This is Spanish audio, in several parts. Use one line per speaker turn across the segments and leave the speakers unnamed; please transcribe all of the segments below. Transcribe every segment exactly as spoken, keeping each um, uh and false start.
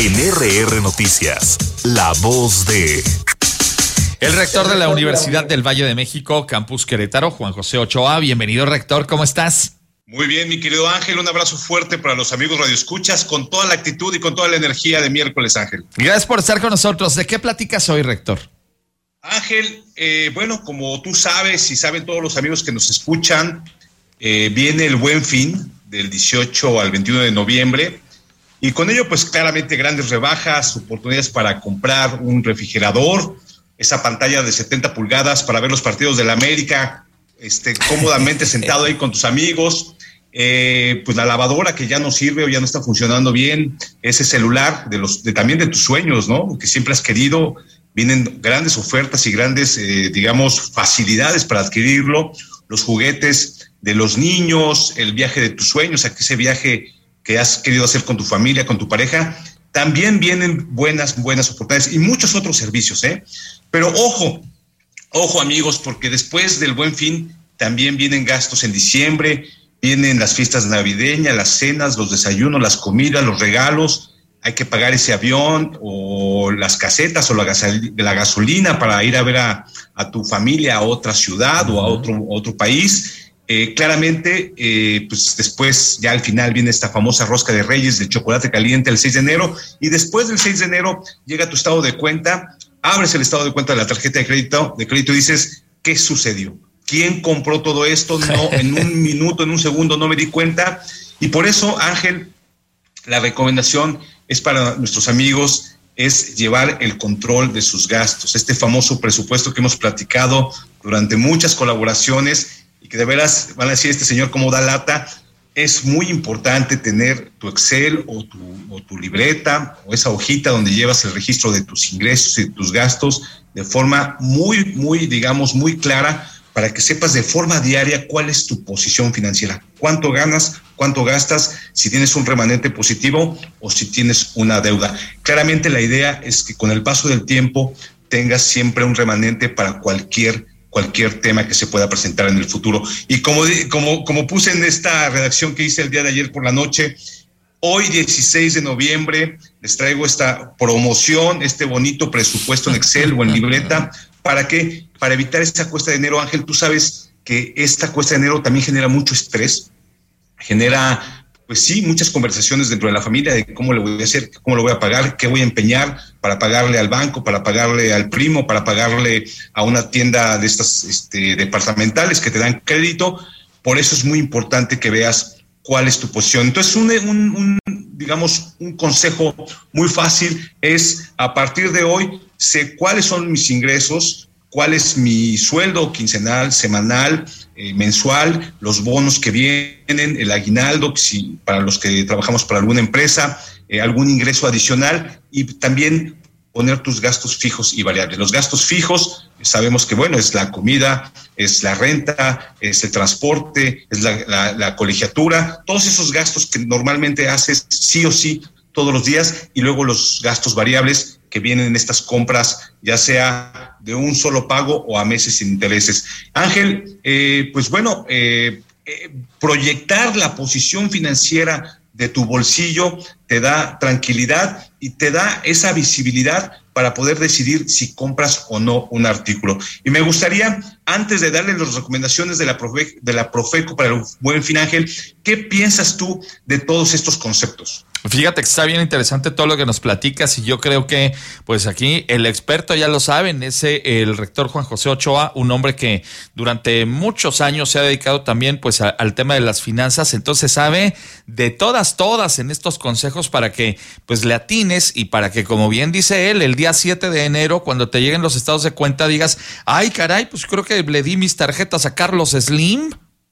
En R R Noticias, la voz de...
El rector de la Universidad del Valle de México, Campus Querétaro, Juan José Ochoa. Bienvenido, rector, ¿cómo estás?
Muy bien, mi querido Ángel, un abrazo fuerte para los amigos radioescuchas, con toda la actitud y con toda la energía de miércoles, Ángel.
Gracias por estar con nosotros. ¿De qué platicas hoy, rector?
Ángel, eh, bueno, como tú sabes y saben todos los amigos que nos escuchan, eh, viene el Buen Fin del dieciocho al veintiuno de noviembre y con ello pues claramente grandes rebajas, oportunidades para comprar un refrigerador, esa pantalla de setenta pulgadas para ver los partidos de la América, este, cómodamente sentado ahí con tus amigos, eh, pues la lavadora que ya no sirve o ya no está funcionando bien, ese celular de los, de, también de tus sueños, ¿no? Que siempre has querido. Vienen grandes ofertas y grandes, eh, digamos, facilidades para adquirirlo, los juguetes de los niños, el viaje de tus sueños, aquí ese viaje que has querido hacer con tu familia, con tu pareja, también vienen buenas, buenas oportunidades y muchos otros servicios, ¿eh? Pero ojo, ojo amigos, porque después del Buen Fin también vienen gastos en diciembre, vienen las fiestas navideñas, las cenas, los desayunos, las comidas, los regalos. Hay que pagar ese avión o las casetas o la, gasol- la gasolina para ir a ver a, a tu familia a otra ciudad uh-huh. o a otro, otro país. Eh, claramente, eh, pues después ya al final viene esta famosa rosca de Reyes de chocolate caliente el seis de enero y después del seis de enero llega tu estado de cuenta, abres el estado de cuenta de la tarjeta de crédito, de crédito y dices, ¿qué sucedió? ¿Quién compró todo esto? No, en un minuto, en un segundo no me di cuenta. Y por eso, Ángel, la recomendación es para nuestros amigos, es llevar el control de sus gastos. Este famoso presupuesto que hemos platicado durante muchas colaboraciones y que de veras van a decir este señor cómo da lata, es muy importante tener tu Excel o tu, o tu libreta o esa hojita donde llevas el registro de tus ingresos y tus gastos de forma muy, muy, digamos, muy clara para que sepas de forma diaria cuál es tu posición financiera, cuánto ganas, cuánto gastas, si tienes un remanente positivo o si tienes una deuda. Claramente la idea es que con el paso del tiempo tengas siempre un remanente para cualquier, cualquier tema que se pueda presentar en el futuro. Y como, como, como puse en esta redacción que hice el día de ayer por la noche, hoy dieciséis de noviembre les traigo esta promoción, este bonito presupuesto en Excel o en libreta. ¿Para qué? Para evitar esta cuesta de enero, Ángel. Tú sabes que esta cuesta de enero también genera mucho estrés, genera, pues sí, muchas conversaciones dentro de la familia de cómo le voy a hacer, cómo lo voy a pagar, qué voy a empeñar para pagarle al banco, para pagarle al primo, para pagarle a una tienda de estas este, departamentales que te dan crédito. Por eso es muy importante que veas cuál es tu posición. Entonces, un, un, un digamos, un consejo muy fácil es, a partir de hoy, sé cuáles son mis ingresos, cuál es mi sueldo quincenal, semanal, eh, mensual, los bonos que vienen, el aguinaldo, si, para los que trabajamos para alguna empresa, eh, algún ingreso adicional y también poner tus gastos fijos y variables. Los gastos fijos, sabemos que, bueno, es la comida, es la renta, es el transporte, es la, la, la colegiatura, todos esos gastos que normalmente haces sí o sí todos los días, y luego los gastos variables que vienen en estas compras, ya sea de un solo pago o a meses sin intereses. Ángel, eh, pues bueno, eh, eh, proyectar la posición financiera de tu bolsillo te da tranquilidad y te da esa visibilidad para poder decidir si compras o no un artículo. Y me gustaría, antes de darle las recomendaciones de la, Profe, de la Profeco para el Buen Fin, Ángel, ¿qué piensas tú de todos estos conceptos?
Fíjate que está bien interesante todo lo que nos platicas y yo creo que pues aquí el experto ya lo saben, es el rector Juan José Ochoa, un hombre que durante muchos años se ha dedicado también pues a, al tema de las finanzas, entonces sabe de todas, todas en estos consejos para que pues le atines y para que, como bien dice él, el día siete de enero cuando te lleguen los estados de cuenta digas, ay caray, pues creo que le di mis tarjetas a Carlos Slim.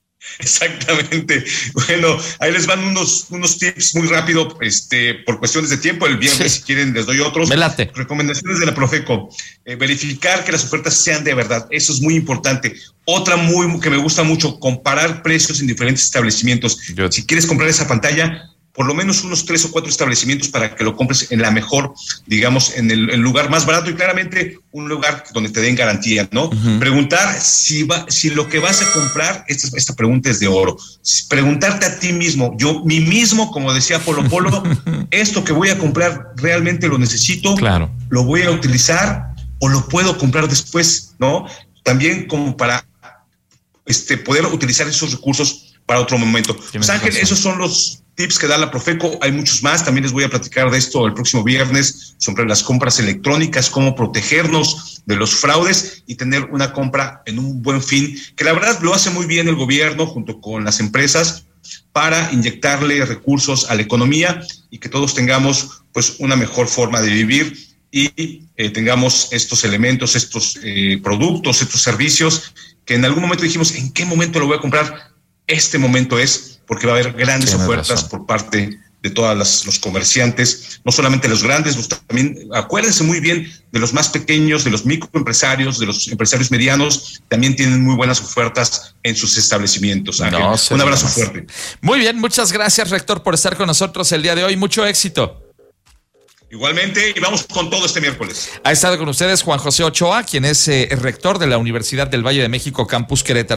Exactamente. Bueno, ahí les van unos, unos tips muy rápido, este, por cuestiones de tiempo. El viernes, sí, si quieren, les doy otros.
Me late.
Recomendaciones de la Profeco. Eh, verificar que las ofertas sean de verdad. Eso es muy importante. Otra muy que me gusta mucho, comparar precios en diferentes establecimientos. Yo. Si quieres comprar esa pantalla, por lo menos unos tres o cuatro establecimientos para que lo compres en la mejor, digamos, en el, el lugar más barato y claramente un lugar donde te den garantía, ¿no? Uh-huh. Preguntar si va, si lo que vas a comprar, esta, esta pregunta es de oro. Preguntarte a ti mismo, yo, mí mismo, como decía Polo Polo, esto que voy a comprar realmente lo necesito,
claro.
Lo voy a utilizar o lo puedo comprar después, ¿no? También como para este, poder utilizar esos recursos para otro momento. Pues Ángel, razón. Esos son los tips que da la Profeco, hay muchos más, también les voy a platicar de esto el próximo viernes, sobre las compras electrónicas, cómo protegernos de los fraudes y tener una compra en un buen fin, que la verdad lo hace muy bien el gobierno junto con las empresas para inyectarle recursos a la economía y que todos tengamos pues una mejor forma de vivir y eh, tengamos estos elementos, estos eh, productos, estos servicios que en algún momento dijimos, ¿en qué momento lo voy a comprar? Este momento es, porque va a haber grandes Tienes ofertas razón. Por parte de todos los comerciantes, no solamente los grandes, los también, acuérdense muy bien de los más pequeños, de los microempresarios, de los empresarios medianos, también tienen muy buenas ofertas en sus establecimientos. Ángel. No, un abrazo más. Fuerte.
Muy bien, muchas gracias, rector, por estar con nosotros el día de hoy. Mucho éxito.
Igualmente, y vamos con todo este miércoles.
Ha estado con ustedes Juan José Ochoa, quien es eh, rector de la Universidad del Valle de México, Campus Querétaro.